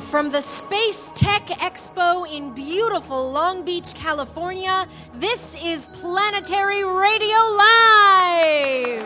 from the Space Tech Expo in beautiful Long Beach, California, this is Planetary Radio Live.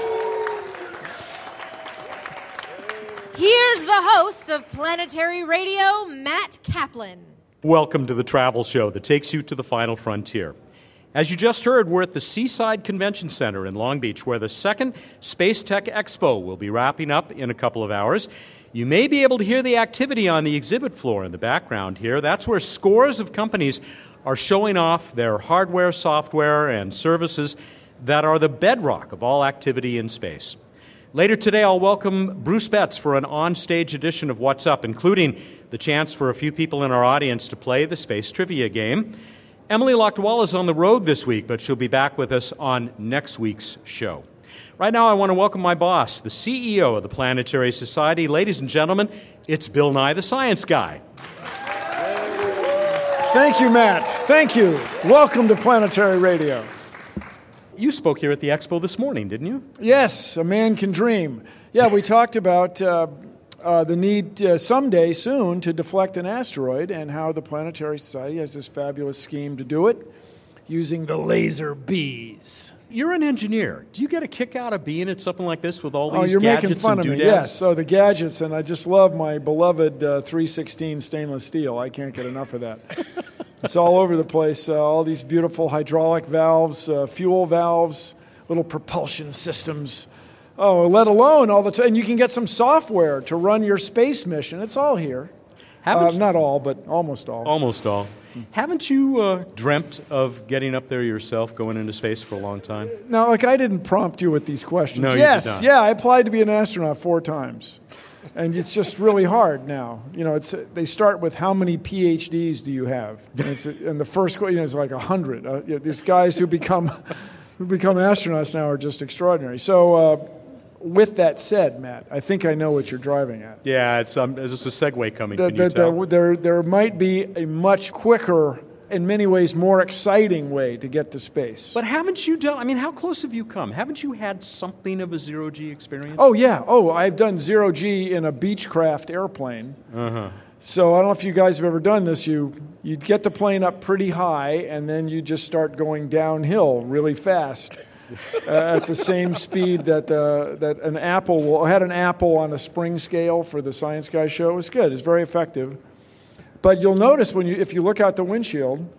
Here's the host of Planetary Radio, Matt Kaplan. Welcome to the travel show that takes you to the final frontier. As you just heard, we're at the Seaside Convention Center in Long Beach, where the second Space Tech Expo will be wrapping up in a couple of hours. You may be able to hear the activity on the exhibit floor in the background here. That's where scores of companies are showing off their hardware, software, and services that are the bedrock of all activity in space. Later today, I'll welcome Bruce Betts for an on-stage edition of What's Up, including the chance for a few people in our audience to play the space trivia game. Emily Lakdawalla is on the road this week, but she'll be back with us on next week's show. Right now, I want to welcome my boss, the CEO of the Planetary Society. Ladies and gentlemen, it's Bill Nye, the Science Guy. Thank you, Matt. Thank you. Welcome to Planetary Radio. You spoke here at the Expo this morning, didn't you? Yes, a man can dream. Yeah, we talked about the need someday soon to deflect an asteroid and how the Planetary Society has this fabulous scheme to do it using the laser bees. You're an engineer. Do you get a kick out of being at something like this with all these you're gadgets making fun and of me. doodads? Yes, so the gadgets, and I just love my beloved 316 stainless steel. I can't get enough of that. It's all over the place. All these beautiful hydraulic valves, fuel valves, little propulsion systems. Oh, let alone all the time. And you can get some software to run your space mission. It's all here. Not all, but almost all. Almost all. Haven't you dreamt of getting up there yourself, going into space for a long time? No, I didn't prompt you with these questions. No, yes, you did not. Yeah, I applied to be an astronaut 4 times. And it's just really hard now. You know, they start with how many PhDs do you have? And the first question is like 100. These guys who become astronauts now are just extraordinary. So with that said, Matt, I think I know what you're driving at. Yeah, it's just a segue coming. Can you tell? There might be a much quicker, in many ways more exciting way to get to space. But haven't you done, I mean, how close have you come? Haven't you had something of a zero-G experience? Oh, yeah. Oh, I've done zero-G in a Beechcraft airplane. Uh-huh. So I don't know if you guys have ever done this. You get the plane up pretty high, and then you just start going downhill really fast. At the same speed that an apple will. I had an apple on a spring scale for the Science Guy show. It was good. It's very effective. But you'll notice if you look out the windshield,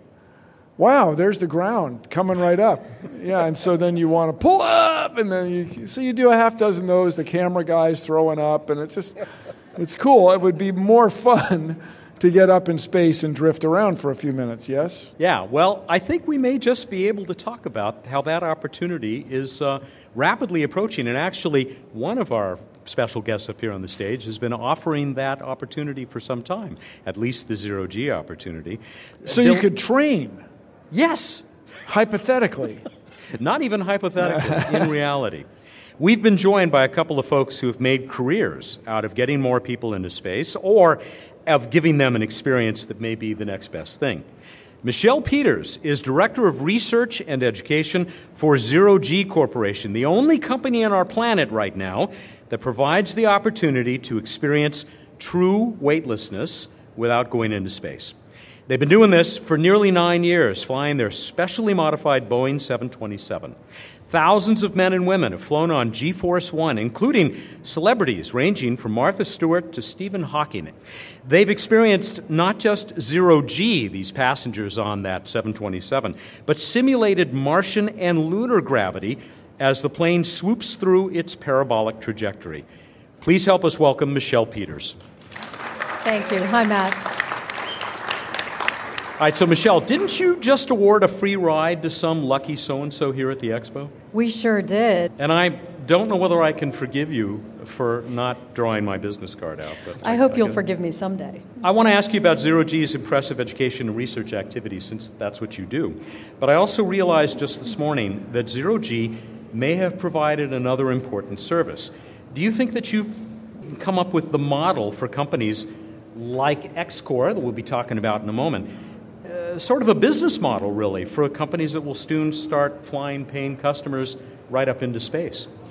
wow, there's the ground coming right up. Yeah, and so then you want to pull up, and then you do a half dozen of those. The camera guy's throwing up, and it's cool. It would be more fun to get up in space and drift around for a few minutes, yes? Yeah, well, I think we may just be able to talk about how that opportunity is rapidly approaching. And actually, one of our special guests up here on the stage has been offering that opportunity for some time, at least the zero-G opportunity. So you could train? Yes. Hypothetically. Not even hypothetically, in reality. We've been joined by a couple of folks who have made careers out of getting more people into space or of giving them an experience that may be the next best thing. Michelle Peters is Director of Research and Education for Zero-G Corporation, the only company on our planet right now that provides the opportunity to experience true weightlessness without going into space. They've been doing this for nearly 9 years, flying their specially modified Boeing 727. Thousands of men and women have flown on G-Force One, including celebrities ranging from Martha Stewart to Stephen Hawking. They've experienced not just zero-G, these passengers on that 727, but simulated Martian and lunar gravity as the plane swoops through its parabolic trajectory. Please help us welcome Michelle Peters. Thank you. Hi, Matt. All right, so Michelle, didn't you just award a free ride to some lucky so-and-so here at the Expo? We sure did. And I don't know whether I can forgive you for not drawing my business card out. But I hope you'll forgive me someday. I want to ask you about Zero-G's impressive education and research activities, since that's what you do. But I also realized just this morning that Zero-G may have provided another important service. Do you think that you've come up with the model for companies like XCOR, that we'll be talking about in a moment, sort of a business model, really, for companies that will soon start flying paying customers right up into space?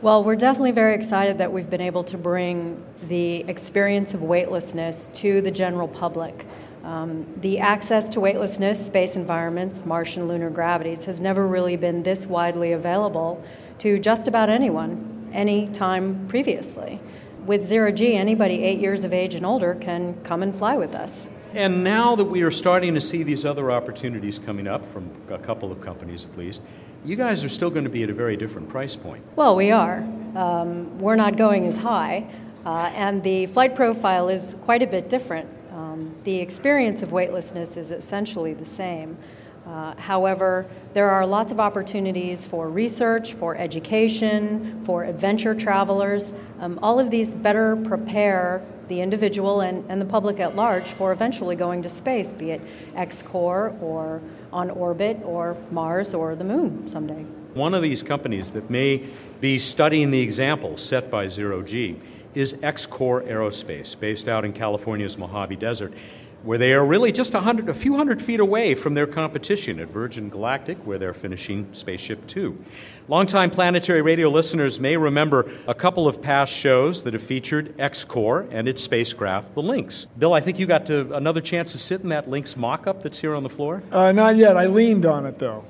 Well, we're definitely very excited that we've been able to bring the experience of weightlessness to the general public. The access to weightlessness, space environments, Martian lunar gravities has never really been this widely available to just about anyone, any time previously. With zero-G, anybody 8 years of age and older can come and fly with us. And now that we are starting to see these other opportunities coming up from a couple of companies at least, you guys are still going to be at a very different price point. Well, we are. We're not going as high, and the flight profile is quite a bit different. The experience of weightlessness is essentially the same. However, there are lots of opportunities for research, for education, for adventure travelers. All of these better prepare the individual and the public at large for eventually going to space, be it X-Core or on orbit or Mars or the moon someday. One of these companies that may be studying the example set by zero-G is X-Core Aerospace, based out in California's Mojave Desert, where they are really just a few hundred feet away from their competition at Virgin Galactic, where they're finishing Spaceship Two. Longtime Planetary Radio listeners may remember a couple of past shows that have featured X-Core and its spacecraft, the Lynx. Bill, I think you got another chance to sit in that Lynx mock-up that's here on the floor? Not yet. I leaned on it, though.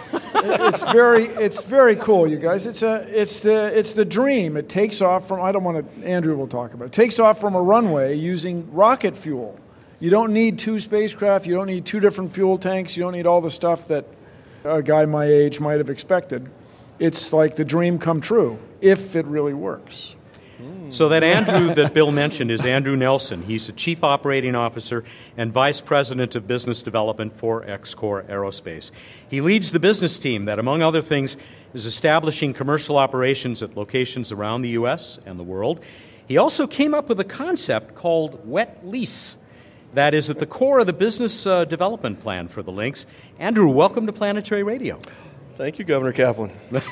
It's very cool, you guys. It's the dream. It takes off from, Andrew will talk about it. It takes off from a runway using rocket fuel. You don't need two spacecraft. You don't need two different fuel tanks. You don't need all the stuff that a guy my age might have expected. It's like the dream come true, if it really works. So that Andrew that Bill mentioned is Andrew Nelson. He's the Chief Operating Officer and Vice President of Business Development for X-Core Aerospace. He leads the business team that, among other things, is establishing commercial operations at locations around the U.S. and the world. He also came up with a concept called wet lease that is at the core of the business development plan for the Lynx. Andrew, welcome to Planetary Radio. Thank you, Governor Kaplan.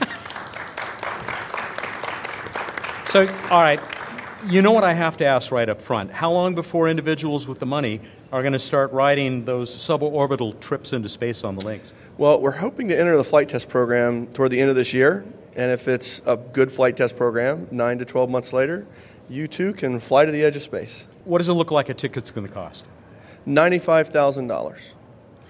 So, all right, you know what I have to ask right up front. How long before individuals with the money are going to start riding those suborbital trips into space on the Lynx? Well, we're hoping to enter the flight test program toward the end of this year. And if it's a good flight test program, 9 to 12 months later, you too can fly to the edge of space. What does it look like a ticket's going to cost? $95,000.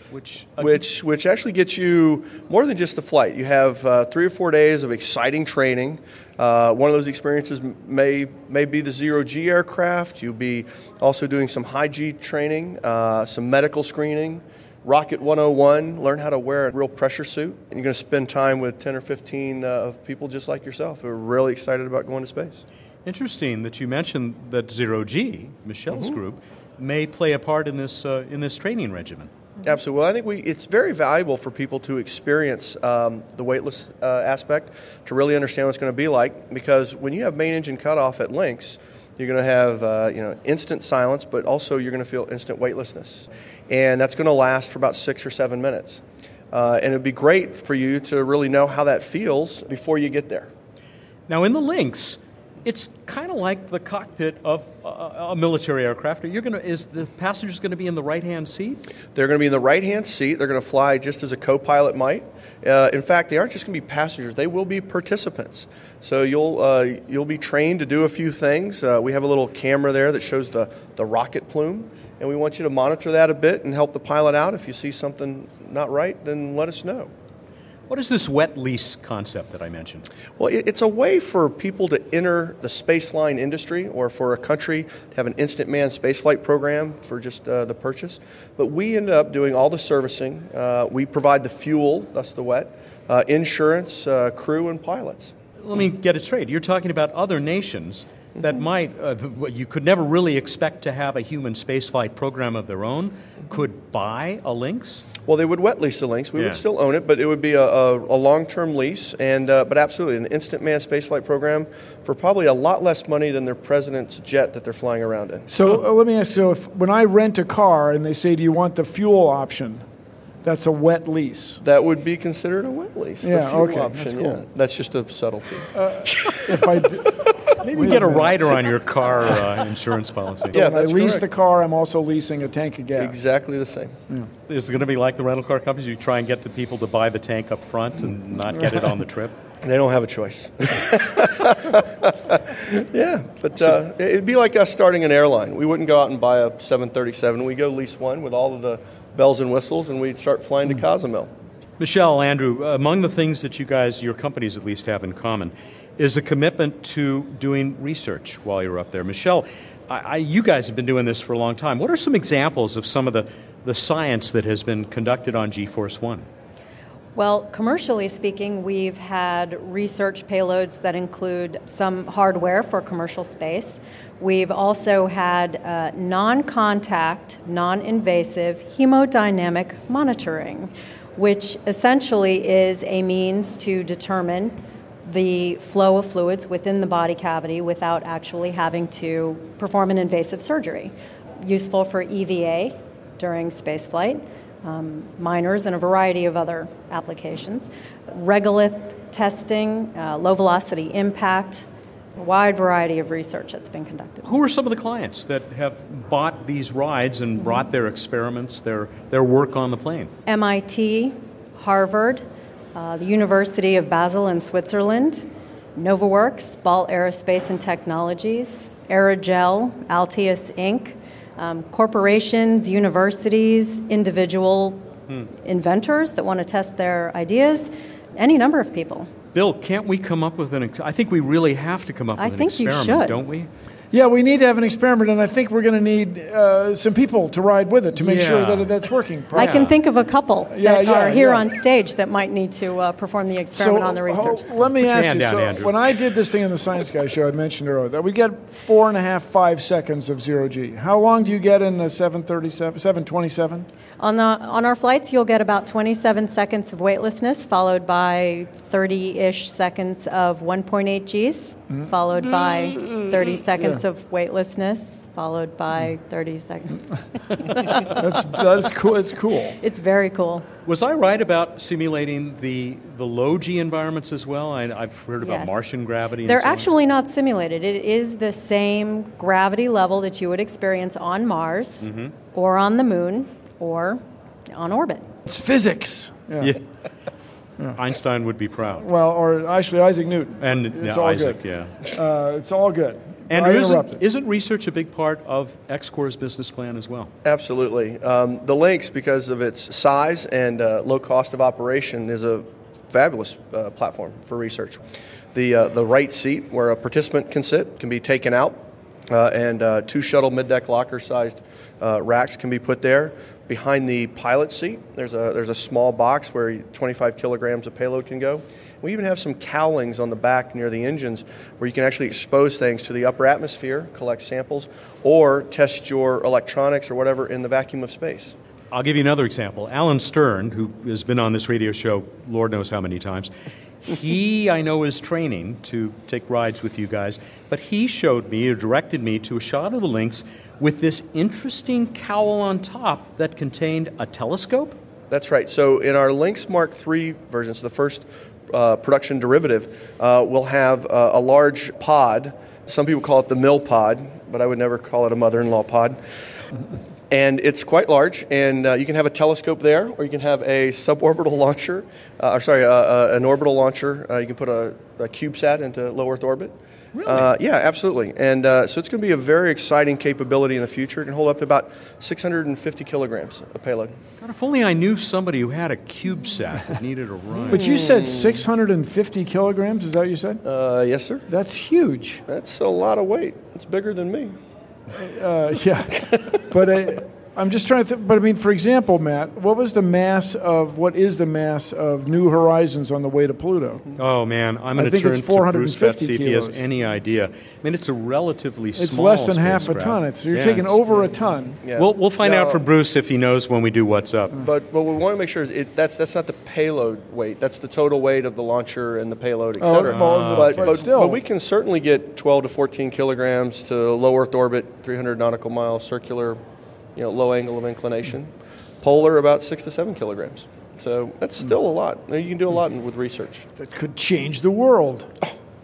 Which actually gets you more than just the flight. You have 3 or 4 days of exciting training. One of those experiences may be the zero-G aircraft. You'll be also doing some high-G training, some medical screening, Rocket 101, learn how to wear a real pressure suit. And you're going to spend time with 10 or 15 of people just like yourself who are really excited about going to space. Interesting that you mentioned that zero-G, Michelle's group, may play a part in this training regimen. Absolutely. Well, I think it's very valuable for people to experience the weightless aspect, to really understand what it's going to be like, because when you have main engine cutoff at Lynx, you're going to have instant silence, but also you're going to feel instant weightlessness. And that's going to last for about 6 or 7 minutes. And it would be great for you to really know how that feels before you get there. Now, in the Lynx, it's kind of like the cockpit of a military aircraft. Is the passengers going to be in the right-hand seat? They're going to be in the right-hand seat. They're going to fly just as a co-pilot might. In fact, they aren't just going to be passengers. They will be participants. So you'll be trained to do a few things. We have a little camera there that shows the rocket plume, and we want you to monitor that a bit and help the pilot out. If you see something not right, then let us know. What is this wet lease concept that I mentioned? Well, it's a way for people to enter the spaceline industry, or for a country to have an instant manned spaceflight program for just the purchase. But we end up doing all the servicing. We provide the fuel, thus the wet, insurance, crew, and pilots. Let me get it straight. You're talking about other nations that might, you could never really expect to have a human spaceflight program of their own, could buy a Lynx? Well, they would wet lease the Lynx. We would still own it, but it would be a long-term lease, and but absolutely an instant manned spaceflight program for probably a lot less money than their president's jet that they're flying around in. So let me ask you, when I rent a car and they say, do you want the fuel option, that's a wet lease? That would be considered a wet lease, the fuel option. That's cool. Yeah. That's just a subtlety. If I Maybe you get a rider on your car insurance policy. Yeah, When I that's lease correct. the car, I'm also leasing a tank of gas. Exactly the same. Is it going to be like the rental car companies? You try and get the people to buy the tank up front and not get it on the trip? They don't have a choice. Yeah, but it'd be like us starting an airline. We wouldn't go out and buy a 737. We go lease one with all of the bells and whistles, and we'd start flying to Cozumel. Michelle, Andrew, among the things that you guys, your companies at least, have in common is a commitment to doing research while you're up there. Michelle, you guys have been doing this for a long time. What are some examples of some of the science that has been conducted on G-Force One? Well, commercially speaking, we've had research payloads that include some hardware for commercial space. We've also had non-contact, non-invasive hemodynamic monitoring, which essentially is a means to determine the flow of fluids within the body cavity without actually having to perform an invasive surgery. Useful for EVA during spaceflight, miners, and a variety of other applications. Regolith testing, low-velocity impact, a wide variety of research that's been conducted. Who are some of the clients that have bought these rides and brought their experiments, their work on the plane? MIT, Harvard, the University of Basel in Switzerland, NovaWorks, Ball Aerospace and Technologies, Aerogel, Altius Inc., corporations, universities, individual inventors that want to test their ideas, any number of people. Bill, can't we come up with I think we really have to come up with an experiment, you should. Don't we? Yeah, we need to have an experiment, and I think we're going to need some people to ride with it to make sure that that's working. I can think of a couple that are here yeah. on stage that might need to perform the experiment on the research. Let me ask you, down, Andrew. when I did this thing on the Science Guy show, I mentioned earlier, that we get 4.5, 5 seconds of zero-G. How long do you get in the 727? On our flights, you'll get about 27 seconds of weightlessness, followed by 30-ish seconds of 1.8 Gs, followed by 30 seconds of weightlessness, followed by 30 seconds. That's cool. It's cool. It's very cool. Was I right about simulating the low G environments as well? I've heard about Yes. Martian gravity. They're and so on. actually not simulated. It is the same gravity level that you would experience on Mars or on the Moon or on orbit. It's physics. Yeah. Einstein would be proud. Well, or actually Isaac Newton. And it's yeah, all Isaac, good. yeah. It's all good. Andrew, I interrupted. isn't research a big part of X-Corps' business plan as well? Absolutely. The Lynx, because of its size and low cost of operation, is a fabulous platform for research. The right seat where a participant can sit can be taken out, and 2 shuttle mid-deck locker-sized racks can be put there. Behind the pilot seat, there's a small box where 25 kilograms of payload can go. We even have some cowlings on the back near the engines where you can actually expose things to the upper atmosphere, collect samples, or test your electronics or whatever in the vacuum of space. I'll give you another example. Alan Stern, who has been on this radio show Lord knows how many times, he, I know, is training to take rides with you guys, but he showed me or directed me to a shot of the Lynx with this interesting cowl on top that contained a telescope? That's right. So in our Lynx Mark III version, so the first production derivative, we'll have a large pod. Some people call it the mill pod, but I would never call it a mother-in-law pod. And it's quite large, and you can have a telescope there, or you can have a suborbital launcher, an orbital launcher. You can put a CubeSat into low Earth orbit. Really? Yeah, absolutely. And so it's going to be a very exciting capability in the future. It can hold up to about 650 kilograms of payload. God, if only I knew somebody who had a CubeSat that needed a ride. But you said 650 kilograms, is that what you said? Yes, sir. That's huge. That's a lot of weight. It's bigger than me. Yeah. But I'm just trying to think. But I mean, for example, Matt, what is the mass of New Horizons on the way to Pluto? Oh, man, I'm I going to think turn it's to Bruce 450 Fett, see if he has kilos. any idea. I mean, it's a relatively small It's less than half a spacecraft. ton. You're Yeah, taking it's- over a ton. Yeah. We'll find No, out from Bruce if he knows when we do What's Up. But what we want to make sure is that's not the payload weight. That's the total weight of the launcher and the payload, et Oh, cetera. well, but still. But we can certainly get 12 to 14 kilograms to low Earth orbit, 300 nautical miles circular, low angle of inclination. Polar, about 6 to 7 kilograms. So that's still a lot. You can do a lot with research. That could change the world.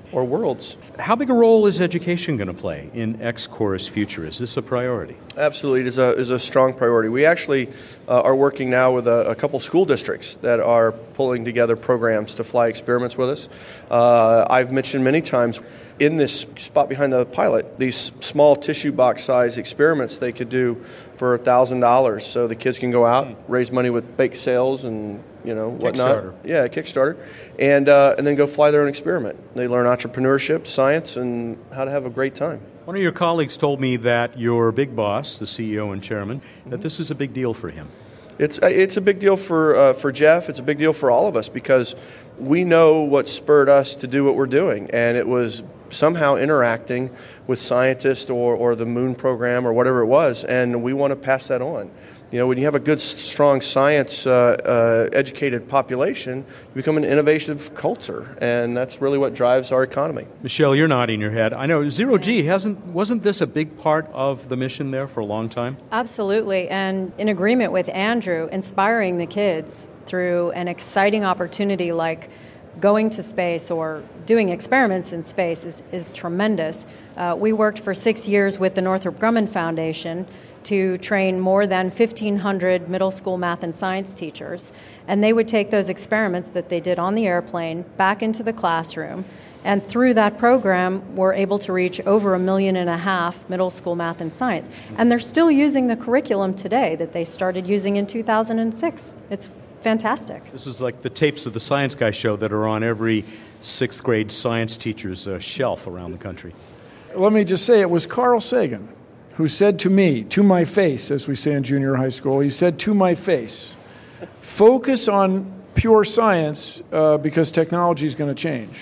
or worlds. How big a role is education going to play in X-Corps' future? Is this a priority? Absolutely, it is a strong priority. We actually are working now with a couple school districts that are pulling together programs to fly experiments with us. I've mentioned many times in this spot behind the pilot, these small tissue box size experiments they could do for $1,000, so the kids can go out, raise money with bake sales and whatnot. Kickstarter. Yeah, Kickstarter, and then go fly their own experiment. They learn entrepreneurship, science, and how to have a great time. One of your colleagues told me that your big boss, the CEO and chairman, that this is a big deal for him. It's a big deal for Jeff. It's a big deal for all of us because we know what spurred us to do what we're doing, and it was somehow interacting with scientists or the moon program or whatever it was, and we want to pass that on. When you have a good, strong science educated population, you become an innovative culture, and that's really what drives our economy. Michelle, you're nodding your head. I know Zero G wasn't this a big part of the mission there for a long time? Absolutely, and in agreement with Andrew, inspiring the kids through an exciting opportunity like going to space or doing experiments in space is tremendous. We worked for 6 years with the Northrop Grumman Foundation to train more than 1,500 middle school math and science teachers. And they would take those experiments that they did on the airplane back into the classroom. And through that program, we're able to reach over 1.5 million middle school math and science. And they're still using the curriculum today that they started using in 2006. It's fantastic. This is like the tapes of the Science Guy show that are on every 6th grade science teacher's shelf around the country. Let me just say, it was Carl Sagan who said to me, to my face, as we say in junior high school, he said to my face, focus on pure science because technology is going to change.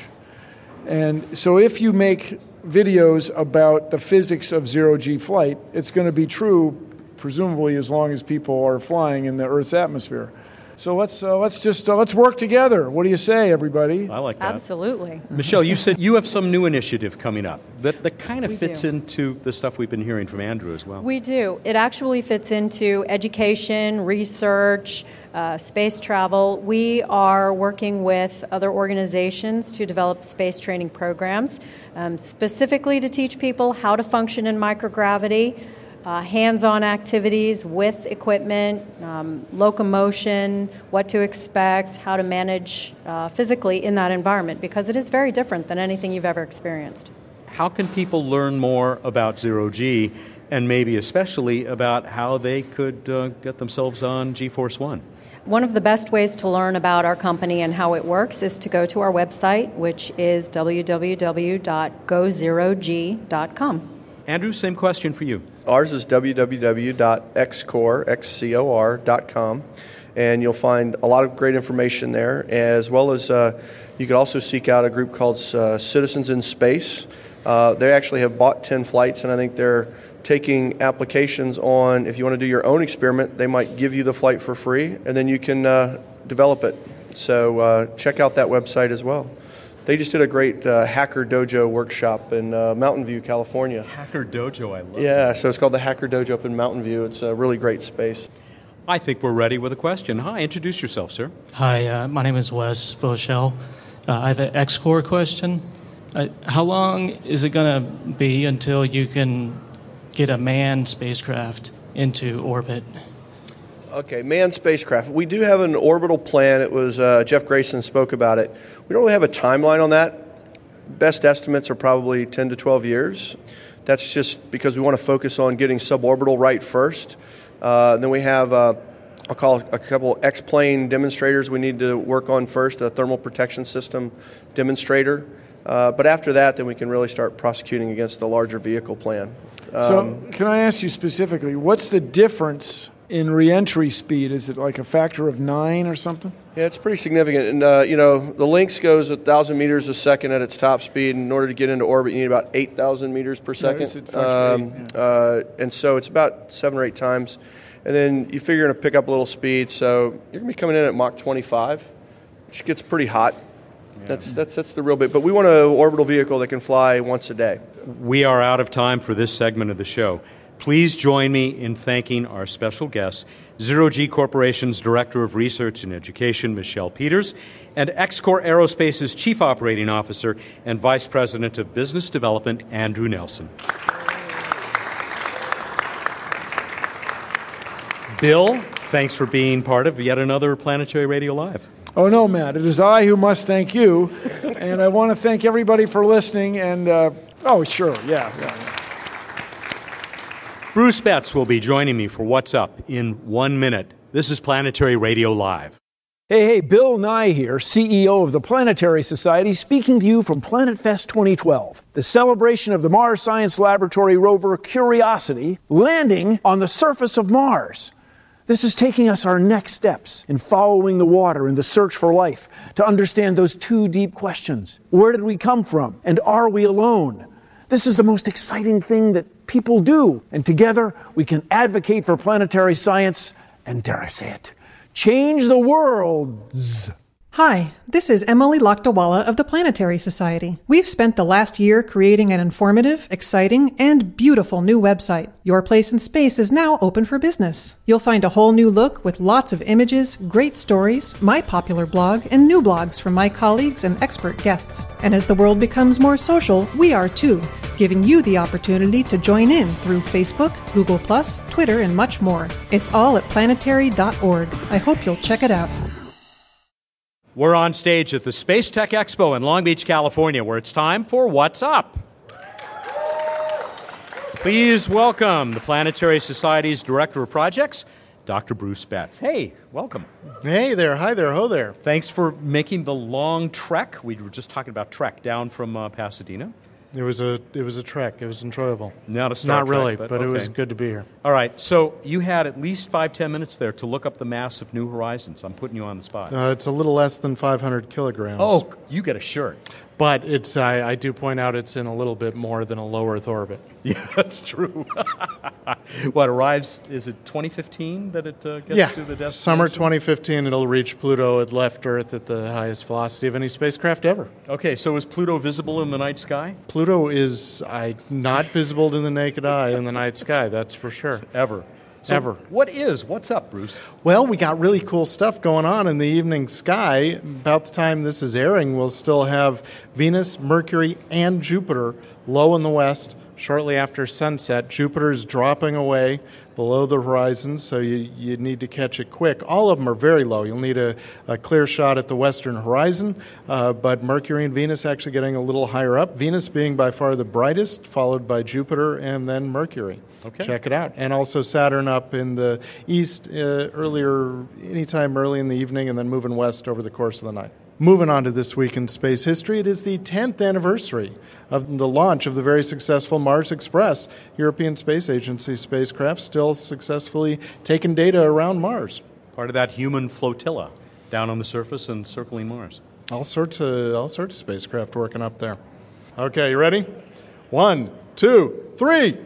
And so if you make videos about the physics of zero-G flight, it's going to be true, presumably, as long as people are flying in the Earth's atmosphere. So let's work together. What do you say, everybody? I like that. Absolutely. Michelle, you said you have some new initiative coming up that kind of We fits do. into the stuff we've been hearing from Andrew as well. We do. It actually fits into education, research, space travel. We are working with other organizations to develop space training programs, specifically to teach people how to function in microgravity, hands-on activities with equipment, locomotion, what to expect, how to manage physically in that environment, because it is very different than anything you've ever experienced. How can people learn more about Zero-G and maybe especially about how they could get themselves on G-Force One? One of the best ways to learn about our company and how it works is to go to our website, which is www.gozerog.com. Andrew, same question for you. Ours is www.xcor.com, and you'll find a lot of great information there, as well as you could also seek out a group called Citizens in Space. They actually have bought 10 flights, and I think they're taking applications on, if you want to do your own experiment, they might give you the flight for free, and then you can develop it. So check out that website as well. They just did a great Hacker Dojo workshop in Mountain View, California. Hacker Dojo, I love it. Yeah, so it's called the Hacker Dojo up in Mountain View. It's a really great space. I think we're ready with a question. Hi, introduce yourself, sir. Hi, my name is Wes Voschel. I have an X-Corps question. How long is it going to be until you can get a manned spacecraft into orbit? Okay, manned spacecraft. We do have an orbital plan. It was Jeff Grayson spoke about it. We don't really have a timeline on that. Best estimates are probably 10 to 12 years. That's just because we want to focus on getting suborbital right first. Then we have, I'll call a couple X-plane demonstrators we need to work on first, a thermal protection system demonstrator. But after that, then we can really start prosecuting against the larger vehicle plan. So can I ask you specifically, what's the difference in reentry speed? Is it like a factor of 9 or something? Yeah, it's pretty significant. And, the Lynx goes 1,000 meters a second at its top speed. In order to get into orbit, you need about 8,000 meters per second. And so it's about 7 or 8 times. And then you figure you're going to pick up a little speed. So you're going to be coming in at Mach 25, which gets pretty hot. Yeah. That's the real bit. But we want an orbital vehicle that can fly once a day. We are out of time for this segment of the show. Please join me in thanking our special guests, Zero G Corporation's Director of Research and Education, Michelle Peters, and X-Corp Aerospace's Chief Operating Officer and Vice President of Business Development, Andrew Nelson. Bill, thanks for being part of yet another Planetary Radio Live. Oh, no, Matt. It is I who must thank you. And I want to thank everybody for listening. And, sure. Yeah. Bruce Betts will be joining me for What's Up in 1 minute. This is Planetary Radio Live. Hey, Bill Nye here, CEO of the Planetary Society, speaking to you from Planet Fest 2012, the celebration of the Mars Science Laboratory rover Curiosity landing on the surface of Mars. This is taking us our next steps in following the water in the search for life to understand those two deep questions. Where did we come from? And are we alone? This is the most exciting thing that people do. And together we can advocate for planetary science and, dare I say it, change the world. Hi, this is Emily Lakdawala of the Planetary Society. We've spent the last year creating an informative, exciting, and beautiful new website. Your Place in Space is now open for business. You'll find a whole new look with lots of images, great stories, my popular blog, and new blogs from my colleagues and expert guests. And as the world becomes more social, we are too, giving you the opportunity to join in through Facebook, Google+, Twitter, and much more. It's all at planetary.org. I hope you'll check it out. We're on stage at the Space Tech Expo in Long Beach, California, where it's time for What's Up. Please welcome the Planetary Society's Director of Projects, Dr. Bruce Betts. Hey, welcome. Hey there. Hi there. Ho there. Thanks for making the long trek. We were just talking about trek down from Pasadena. It was a trek. It was enjoyable. Not a Star Not Trek, really, but okay. It was good to be here. All right, so you had at least 5-10 minutes there to look up the mass of New Horizons. I'm putting you on the spot. It's a little less than 500 kilograms. Oh, you get a shirt. But it's I do point out it's in a little bit more than a low Earth orbit. Yeah, that's true. What arrives, is it 2015 that it gets to the destination? Summer 2015, it'll reach Pluto. It left Earth at the highest velocity of any spacecraft ever. Okay, so is Pluto visible in the night sky? Pluto is not visible to the naked eye in the night sky, that's for sure. Ever. So Ever. What's up, Bruce? Well, we got really cool stuff going on in the evening sky. About the time this is airing, we'll still have Venus, Mercury, and Jupiter low in the west. Shortly after sunset, Jupiter's dropping away below the horizon, so you need to catch it quick. All of them are very low. You'll need a clear shot at the western horizon, but Mercury and Venus actually getting a little higher up. Venus being by far the brightest, followed by Jupiter and then Mercury. Okay. Check it out. And also Saturn up in the east anytime early in the evening, and then moving west over the course of the night. Moving on to this week in space history, it is the 10th anniversary of the launch of the very successful Mars Express, European Space Agency spacecraft, still successfully taking data around Mars. Part of that human flotilla down on the surface and circling Mars. All sorts of spacecraft working up there. Okay, you ready? 1, 2, 3.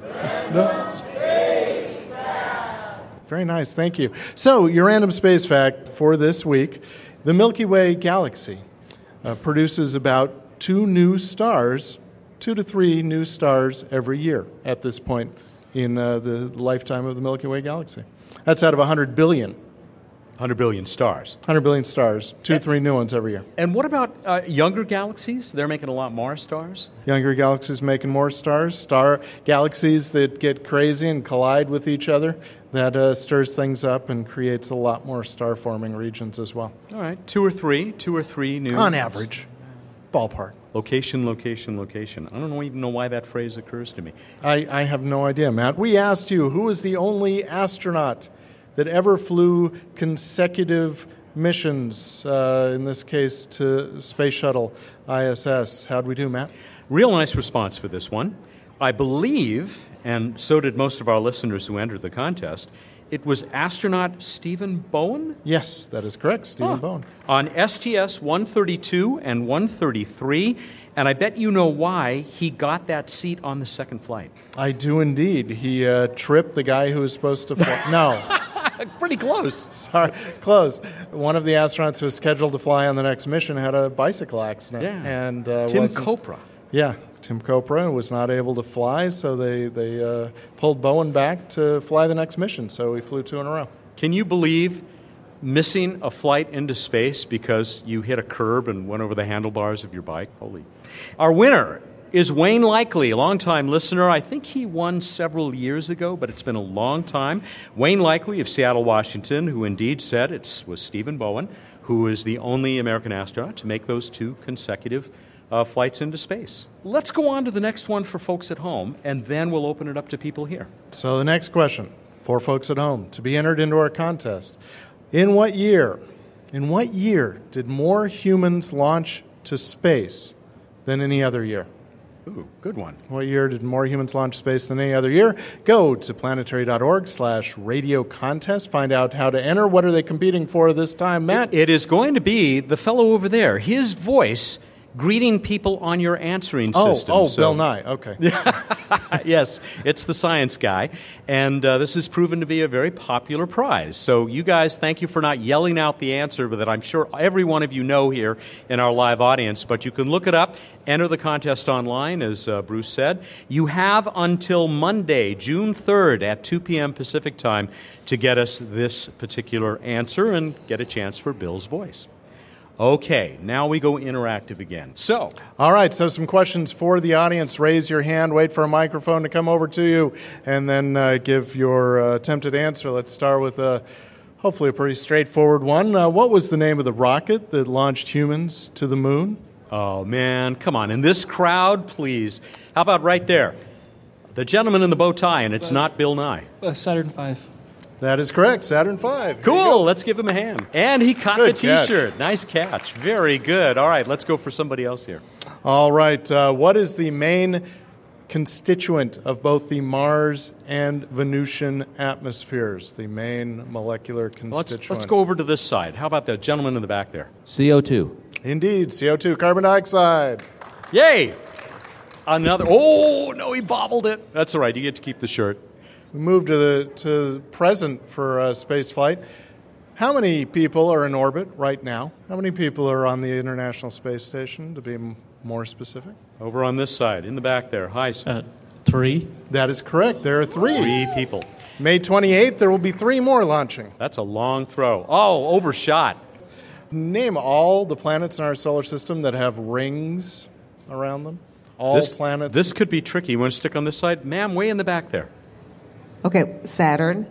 Very nice, thank you. So, your random space fact for this week. The Milky Way galaxy produces about 2 to 3 new stars every year at this point in the lifetime of the Milky Way galaxy. That's out of 100 billion. 100 billion stars. 100 billion stars, 2 to 3 new ones every year. And what about younger galaxies? They're making a lot more stars? Younger galaxies making more stars. Star galaxies that get crazy and collide with each other. That stirs things up and creates a lot more star-forming regions as well. All right, 2 or 3 new. On average, ballpark. Location, location, location. I don't even know why that phrase occurs to me. I have no idea, Matt. We asked you, who was the only astronaut that ever flew consecutive missions, in this case to Space Shuttle ISS? How'd we do, Matt? Real nice response for this one. I believe, and so did most of our listeners who entered the contest, it was astronaut Stephen Bowen? Yes, that is correct, Stephen Bowen. On STS-132 and 133, and I bet you know why he got that seat on the second flight. I do indeed. He tripped the guy who was supposed to fly. No. Pretty close. Sorry, close. One of the astronauts who was scheduled to fly on the next mission had a bicycle accident. Yeah. And Tim Kopra. Yeah, Tim Kopra was not able to fly, so they pulled Bowen back to fly the next mission. So we flew 2 in a row. Can you believe missing a flight into space because you hit a curb and went over the handlebars of your bike? Holy. Our winner is Wayne Likely, a longtime listener. I think he won several years ago, but it's been a long time. Wayne Likely of Seattle, Washington, who indeed said it was Stephen Bowen, who is the only American astronaut to make those 2 consecutive flights into space. Let's go on to the next one for folks at home, and then we'll open it up to people here. So the next question for folks at home, to be entered into our contest. In what year did more humans launch to space than any other year? Ooh, good one. What year did more humans launch to space than any other year? Go to planetary.org/radio contest. Find out how to enter. What are they competing for this time, Matt? It is going to be the fellow over there. His voice greeting people on your answering system. Bill Nye. Okay. Yes, it's the science guy. And this has proven to be a very popular prize. So you guys, thank you for not yelling out the answer that I'm sure every one of you know here in our live audience. But you can look it up, enter the contest online, as Bruce said. You have until Monday, June 3rd at 2 p.m. Pacific time to get us this particular answer and get a chance for Bill's voice. Okay, now we go interactive again. So, all right, so some questions for the audience. Raise your hand, wait for a microphone to come over to you, and then give your attempted answer. Let's start with hopefully a pretty straightforward one. What was the name of the rocket that launched humans to the moon? Oh, man, come on. In this crowd, please. How about right there? The gentleman in the bow tie, and it's not Bill Nye. Saturn V. That is correct, Saturn V. Cool, let's give him a hand. And he caught Good the T-shirt. catch. Nice catch. Very good. All right, let's go for somebody else here. All right, what is the main constituent of both the Mars and Venusian atmospheres? The main molecular constituent. Let's go over to this side. How about the gentleman in the back there? CO2. Indeed, CO2, carbon dioxide. Yay! Another. Oh, no, he bobbled it. That's all right. You get to keep the shirt. We move to the present for space flight. How many people are in orbit right now? How many people are on the International Space Station, to be more specific? Over on this side, in the back there. Hi, sir. 3. That is correct. There are 3. 3 people. May 28th, there will be 3 more launching. That's a long throw. Oh, overshot. Name all the planets in our solar system that have rings around them. All planets. This could be tricky. You want to stick on this side? Ma'am, way in the back there. Okay, Saturn,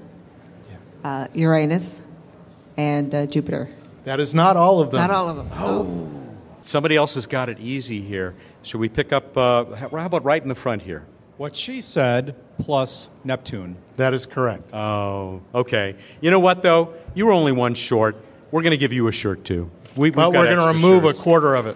Uranus, and Jupiter. That is not all of them. Not all of them. Oh. Somebody else has got it easy here. Should we pick up, how about right in the front here? What she said, plus Neptune. That is correct. Oh, okay. You know what, though? You were only one short. We're going to give you a shirt, too. We're going to remove a quarter of it.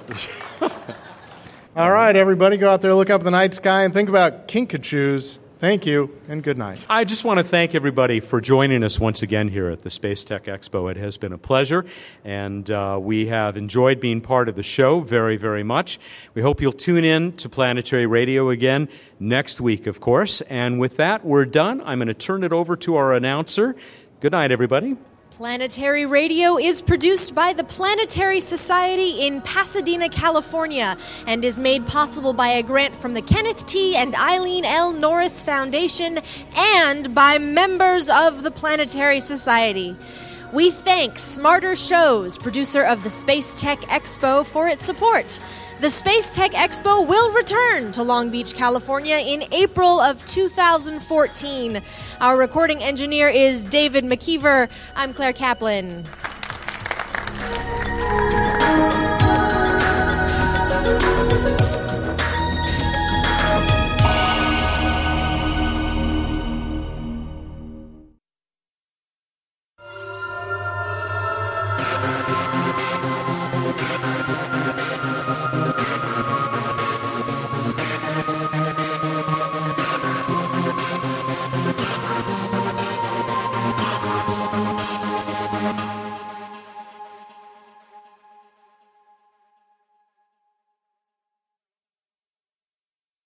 All right, everybody, go out there, look up the night sky, and think about Kinkajous. Thank you, and good night. I just want to thank everybody for joining us once again here at the Space Tech Expo. It has been a pleasure, and we have enjoyed being part of the show very, very much. We hope you'll tune in to Planetary Radio again next week, of course. And with that, we're done. I'm going to turn it over to our announcer. Good night, everybody. Planetary Radio is produced by the Planetary Society in Pasadena, California, and is made possible by a grant from the Kenneth T. and Eileen L. Norris Foundation and by members of the Planetary Society. We thank Smarter Shows, producer of the Space Tech Expo, for its support. The Space Tech Expo will return to Long Beach, California in April of 2014. Our recording engineer is David McKeever. I'm Claire Kaplan.